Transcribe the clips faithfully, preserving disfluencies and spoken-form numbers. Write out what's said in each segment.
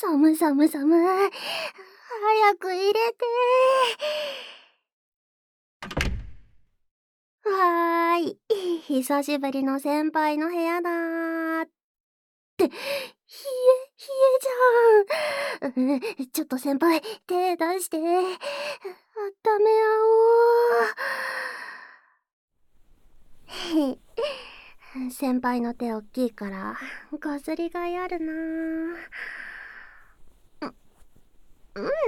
寒寒寒。早く入れて。わーい。久しぶりの先輩の部屋だー。って、冷え、冷えじゃん。うん、ちょっと先輩、手出して。温め合おう。先輩の手おっきいから、こすりがいあるなぁ。うん、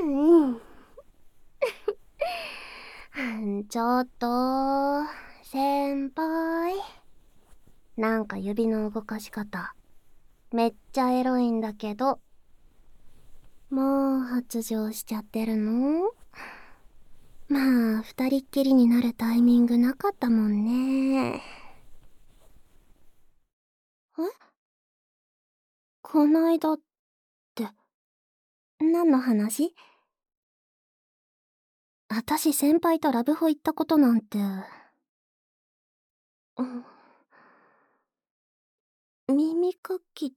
うん。ちょっと、先輩。なんか指の動かし方、めっちゃエロいんだけど。もう発情しちゃってるの？まあ、二人っきりになるタイミングなかったもんね。え？こないだって、何の話？あたし先輩とラブホ行ったことなんて。うん。耳かきって。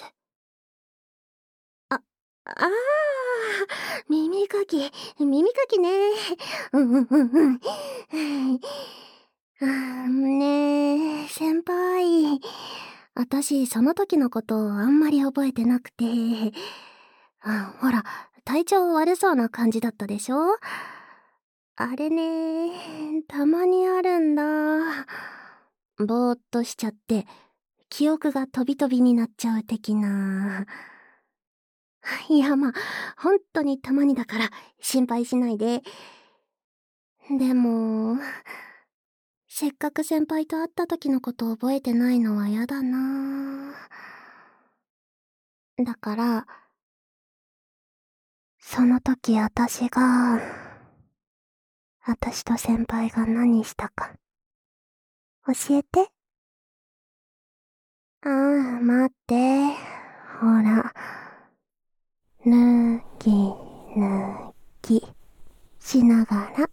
あ、ああ、耳かき、耳かきね。うんうんうんうん。あーねえ、先輩。あたし、その時のことあんまり覚えてなくて。あ、ほら、体調悪そうな感じだったでしょ？あれね、たまにあるんだ。ぼーっとしちゃって、記憶が飛び飛びになっちゃう的な。いや、まあ、ほんとにたまにだから、心配しないで。でも、せっかく先輩と会った時のこと覚えてないのはやだな。だから、その時あたしが、あたしと先輩が何したか、教えて。ああ、待って。ほら、ぬぎぬぎしながら。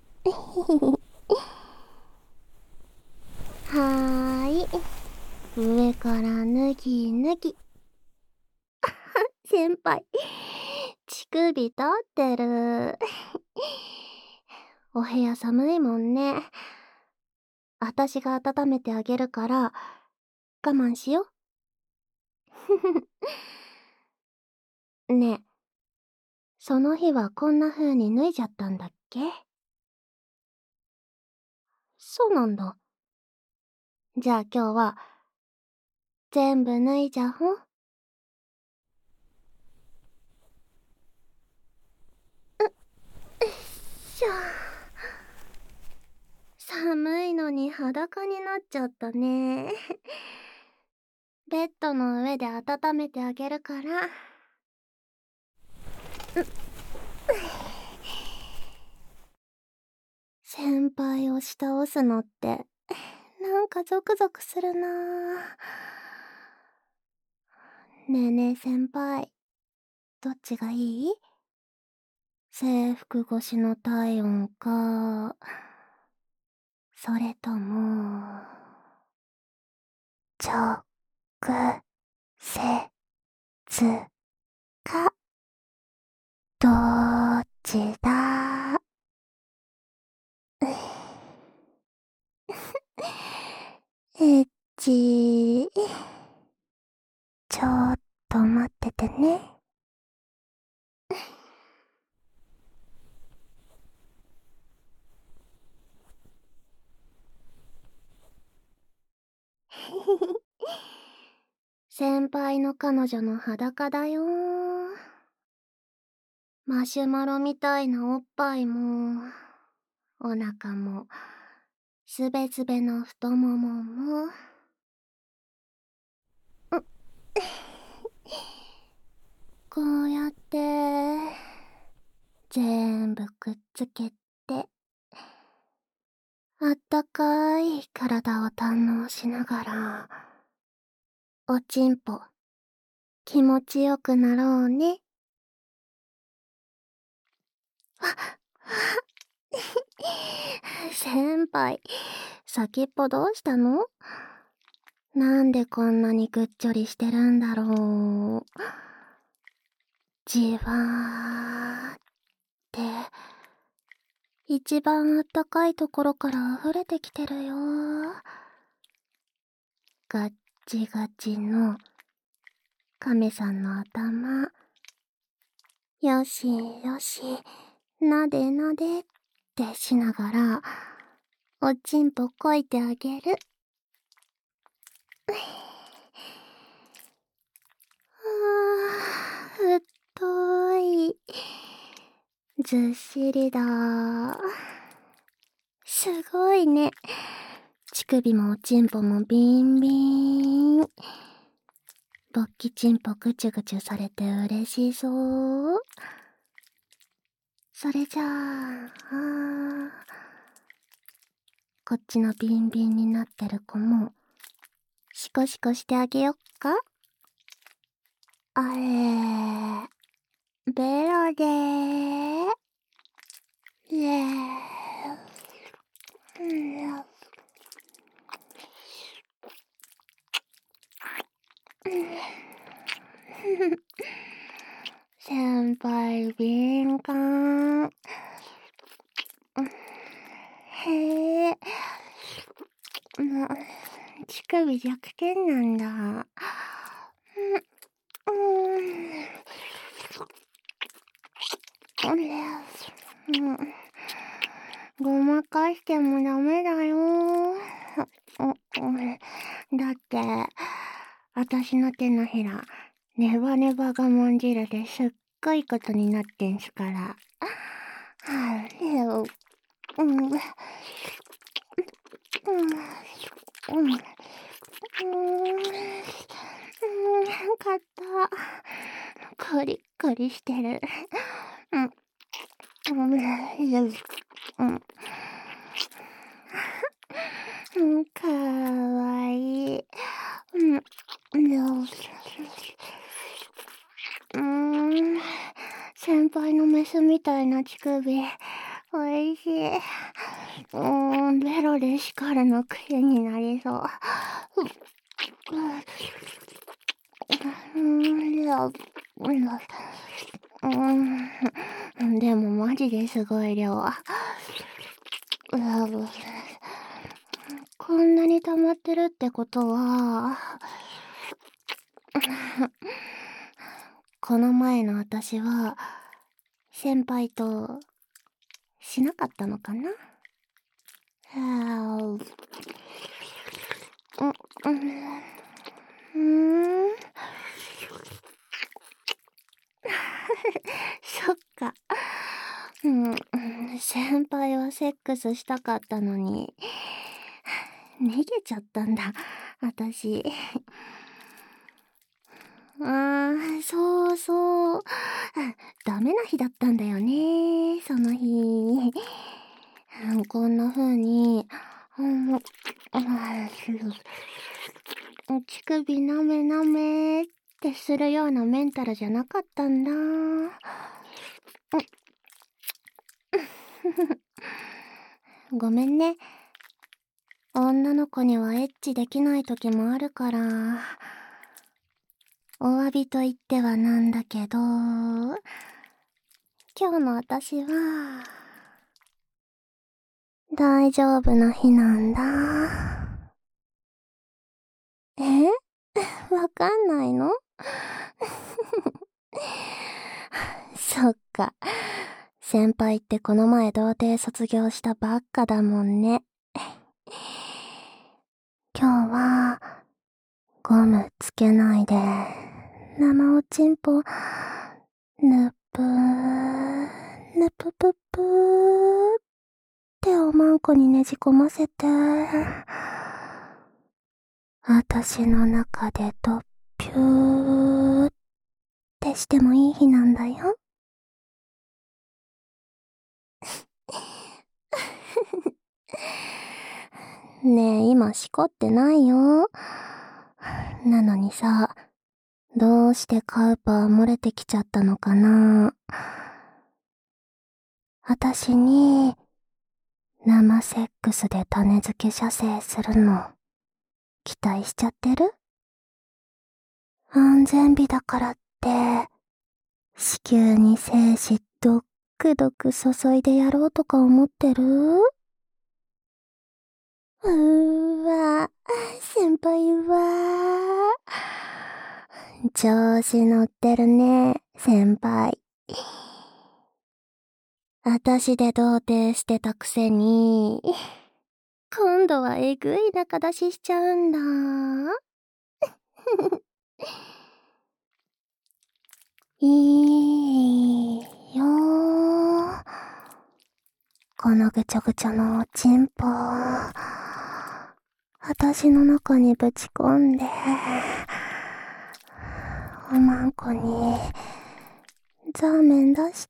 はーい。上からぬぎぬぎ。先輩、乳首立ってる。お部屋寒いもんね。あたしが温めてあげるから、我慢しよ。ねえ、その日はこんな風に脱いじゃったんだっけ？そうなんだ。じゃあ今日は、全部脱いじゃおう。う、っしょ。寒いのに裸になっちゃったね。ベッドの上で温めてあげるから。先輩を押し倒すのって、なんかゾクゾクするなぁ。ねえねえ先輩、どっちがいい？制服越しの体温か、それとも、直接か、どっちだ？エッチ。ちょっと待っててね。先輩の彼女の裸だよ。マシュマロみたいなおっぱいも、お腹も、すべすべの太ももも。こうやって、全部くっつけて、あったかい体を堪能しながら、おちんぽ、気持ちよくなろうね。あ、先輩、先っぽどうしたの？なんでこんなにぐっちょりしてるんだろう。 じわーって一番あったかいところから溢れてきてるよ。ガッチガチの亀さんの頭。よしよし、なでなでってしながらおちんぽこいてあげる。あー、太い。ずっしりだ。すごいね。乳首もおちんぽもビンビン。勃起ちんぽぐちゅぐちゅされて嬉しそう。それじゃあ、あこっちのビンビンになってる子もシコシコしてあげよっか。あれ、ベロでー。イエー先輩敏感。へえ、ま、乳首弱点なんだ。うん、うん、ごまかしてもダメだよ。だって、私の手のひら、ネバネバ我慢汁ですっごいことになってんすから。うん、うん、うん、うん、かった。コリッコリしてる。うん、うん、うん、かわいい。うん、うん、先輩のメスみたいな乳首、おいしい。うん、ベロで叱るの癖になりそう。うん、でもマジですごい量。こんなに溜まってるってことは、この前の私は先輩としなかったのかな。うんうん、そっか。うん、先輩はセックスしたかったのに逃げちゃったんだ、私。あー、そうそう。ダメな日だったんだよね、その日。こんな風に、乳首なめなめってするようなメンタルじゃなかったんだ。ごめんね。女の子にはエッチできない時もあるから。お詫びと言ってはなんだけど、今日の私は、大丈夫な日なんだ。え？わかんないの？そっか。先輩ってこの前童貞卒業したばっかだもんね。今日は、ゴムつけないで、生おちんぽ、ぬぷー、ぬぷぷぷーっておまんこにねじ込ませて、あたしの中でドッピューってしてもいい日なんだよ。ねえ、今しこってないよ。なのにさ、どうしてカウパー漏れてきちゃったのかな。あたしに、生セックスで種付け射精するの、期待しちゃってる？安全日だからって、 子宮に精子どっくどく注いでやろうとか思ってる？うーわ、先輩は、調子乗ってるね、先輩。あたしで童貞してたくせに、今度はえぐい仲出ししちゃうんだ。いいよー。このぐちょぐちょのおちんぽ、あたしの中にぶち込んで、おまんこに、ザーメン出して。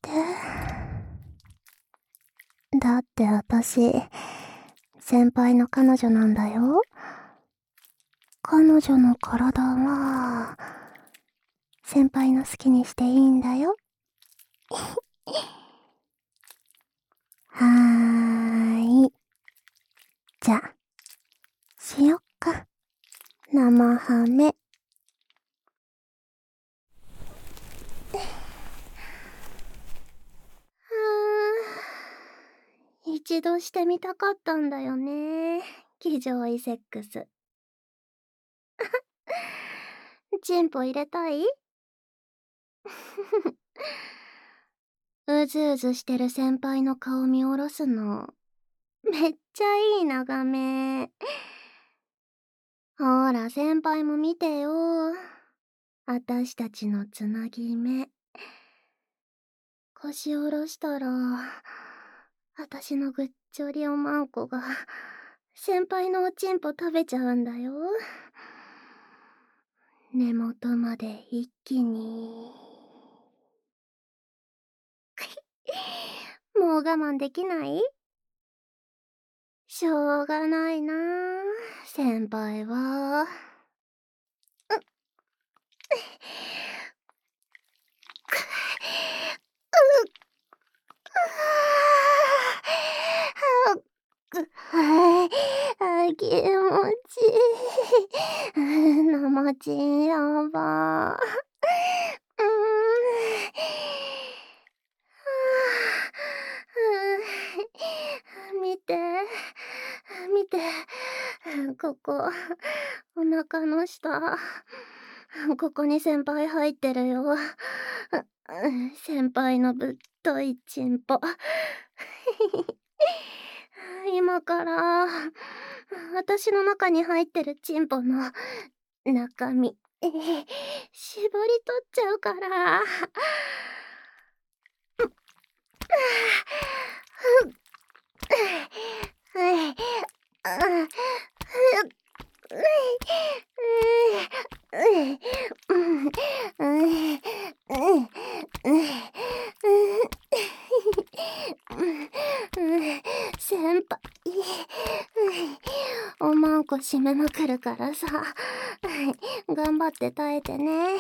だってあたし、先輩の彼女なんだよ。彼女の体は、先輩の好きにしていいんだよ。はーい。じゃ、しよっか。生ハメ。一度してみたかったんだよね。騎乗位セックス。チンポ入れたい？うずうずしてる先輩の顔見下ろすの。めっちゃいい眺め。ほら、先輩も見てよ。あたしたちのつなぎ目。腰下ろしたら、あたしのぐっちょりおまんこが、先輩のおちんぽ食べちゃうんだよ。根元まで一気に。もう我慢できない？しょうがないなあ、先輩は。はい、あ、気持ちいい。生チンやば。うーん。見て、見て、ここ、お腹の下、ここに先輩入ってるよ。先輩のぶっといチンポ。今から、私の中に入ってるチンポの中身、絞り取っちゃうから。先輩、おまんこ締めまくるからさ、頑張って耐えてね。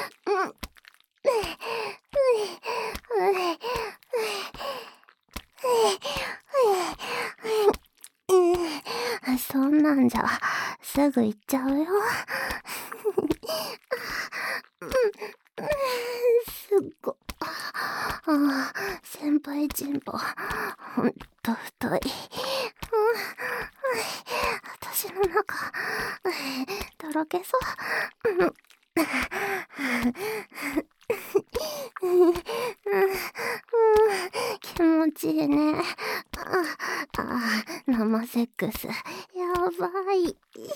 そんなんじゃ、すぐ行っちゃうよ。すっご。ああ、先輩チンポ、ほんと太い。私の中、とろけそう。気持ちいいね。ああ、生セックス。やばい。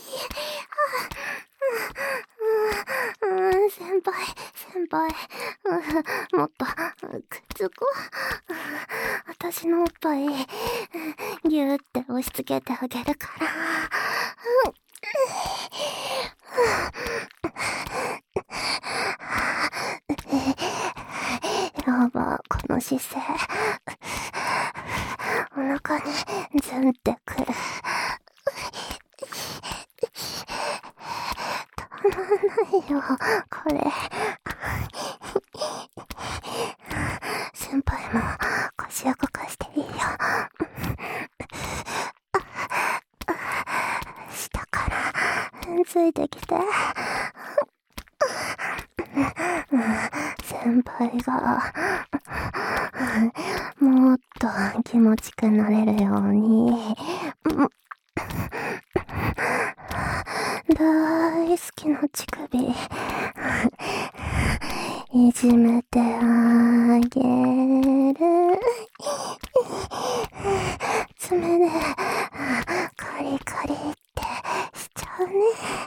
先輩、先輩。もっと、くっつこう。私のおっぱい、ぎゅーって押し付けてあげるから。やば、この姿勢。お腹にズンってくる。たまんないよ、これ。先輩も腰動かしていいよ。下からついてきて。先先輩がもっと気持ちくなれるように大好きな乳首いじめてあげる。爪でカリカリってしちゃうね。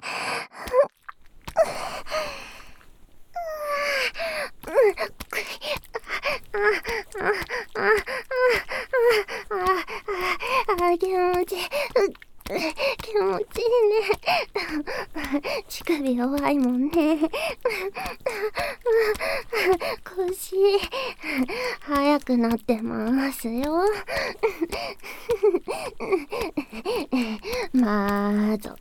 あ、気持ちいい。気持ちいいね。乳首弱いもんね。腰、速くなってますよ。まーぞ。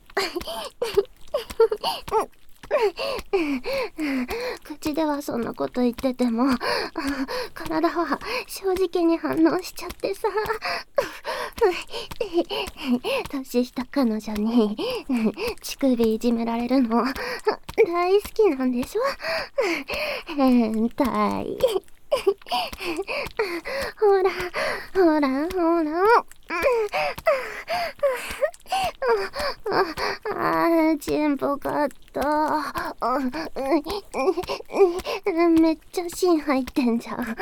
口ではそんなこと言ってても、体は正直に反応しちゃってさ。年下彼女に乳首いじめられるの大好きなんでしょ。変態。ほらほらほら。あー、チンポカット。めっちゃ芯入ってんじゃん。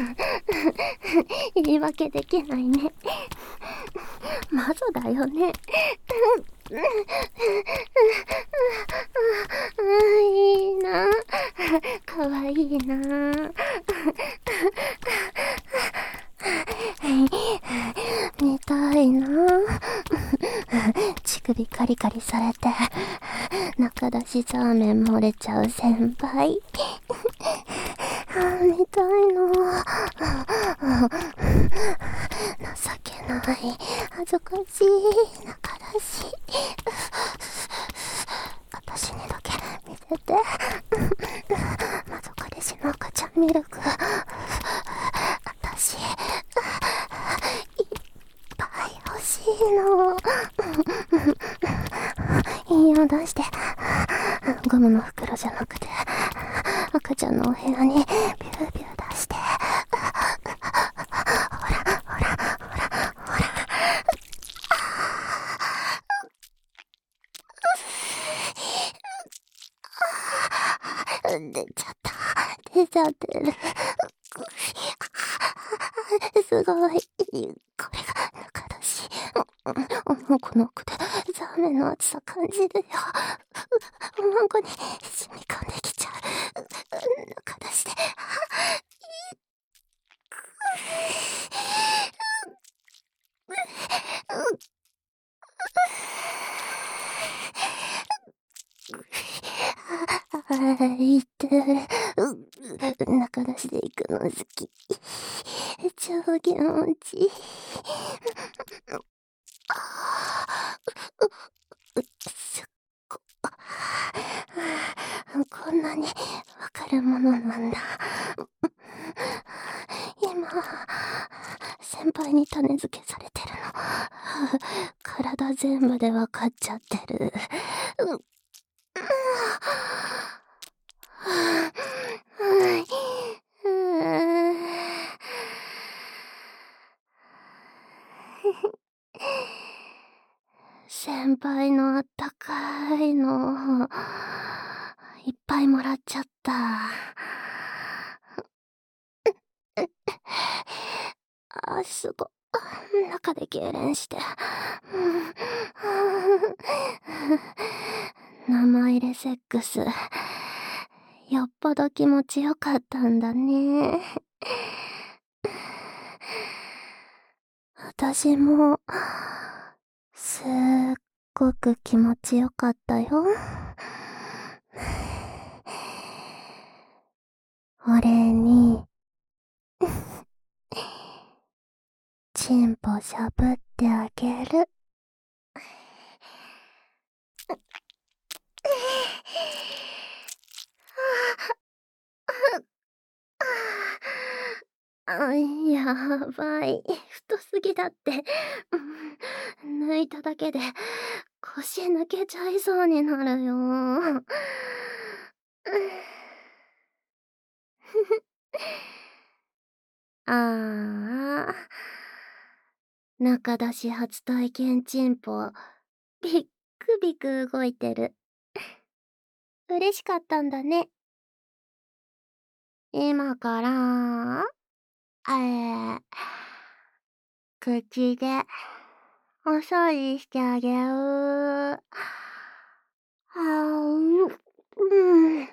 言い訳できないね。マゾだよね。いいな。かわいいな。見たいな。乳首カリカリされて中出しザーメン漏れちゃう先輩。見たいな。情けない。恥ずかしい。中出し。私にだけ見せて。まぞかでしの赤ちゃんミルク。私いっぱい欲しいの。いいよ出して。ゴムの袋じゃなくて赤ちゃんのお部屋にビュービュー出して。ほらほらほらほら。出ちゃった。出ちゃってる。すごい。これが中出し。この奥でザーメンの熱さ感じるよ。孫に染み込んできちゃう。中出しで。あ、いってる。中出しで行くの好き。超気持ちいい。すっご。こんなにわかるものなんだ。今先輩に種付けされてるの。体全部でわかっちゃってる。先輩のあったかいのいっぱいもらっちゃった。あ、すご。中で痙攣して。生入れセックス。よっぽど気持ちよかったんだね。私も、すっごく気持ちよかったよ。俺に、チンポしゃぶってあげる。あ、やばい。太すぎだって。抜いただけで腰抜けちゃいそうになるよ。 ああ。中出し初体験チンポ、ビックビク動いてる。嬉しかったんだね。今から、えー、口で、お掃除してあげる。はう、うん。うん。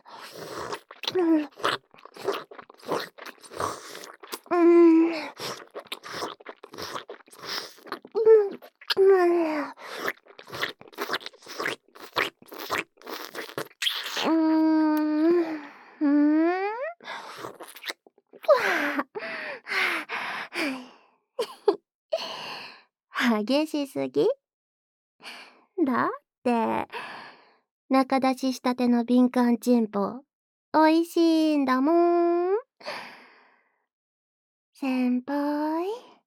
うん。うん。うーん。ふーん。激しすぎ？だって、中出ししたての敏感チンポ、美味しいんだもん。先輩、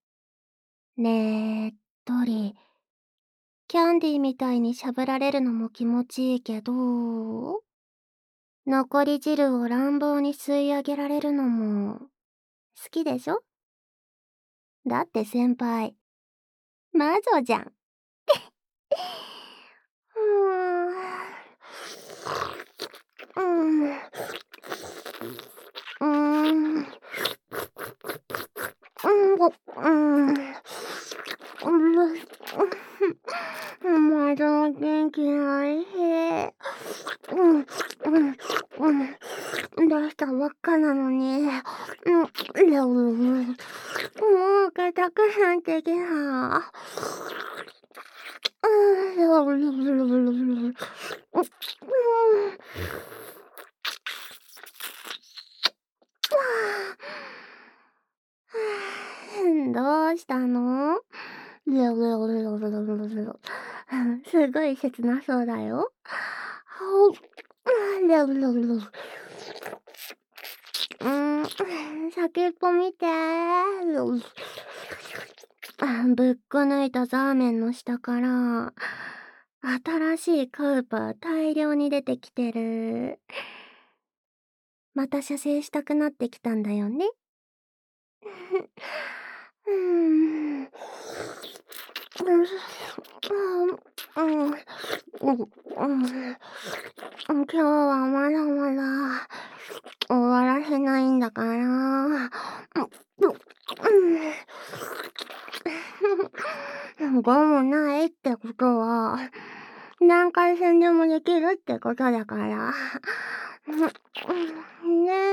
ねっとり、キャンディーみたいにしゃぶられるのも気持ちいいけど、残り汁を乱暴に吸い上げられるのも好きでしょ？だって先輩、魔女じゃん。うーん。うーん。うーん。うーん、ご、うーん。うる、魔女は元気ないし。うん、うん、うん。出したばっかなのに。うん、もう硬くなってきた。うん。どうしたの？すごい切なそうだよ。うん、先っぽ見て。ぶっこ抜いたザーメンの下から、新しいカウパー大量に出てきてる。また射精したくなってきたんだよね。うーん。うん、うん、今日はまだまだ終わらせないんだから。ゴムないってことは、何回戦でもできるってことだから。ね